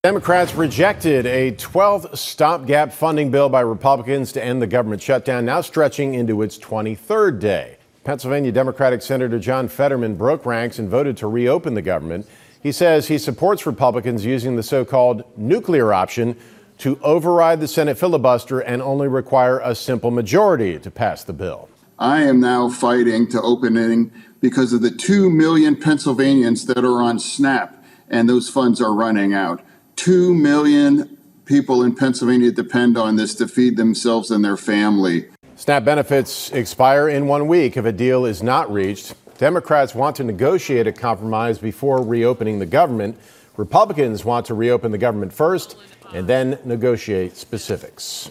Democrats rejected a 12th stopgap funding bill by Republicans to end the government shutdown, now stretching into its 23rd day. Pennsylvania Democratic Senator John Fetterman broke ranks and voted to reopen the government. He says he supports Republicans using the so-called nuclear option to override the Senate filibuster and only require a simple majority to pass the bill. I am now fighting to opening because of the 2 million Pennsylvanians that are on SNAP, and those funds are running out. 2 million people in Pennsylvania depend on this to feed themselves and their family. SNAP benefits expire in 1 week if a deal is not reached. Democrats want to negotiate a compromise before reopening the government. Republicans want to reopen the government first and then negotiate specifics.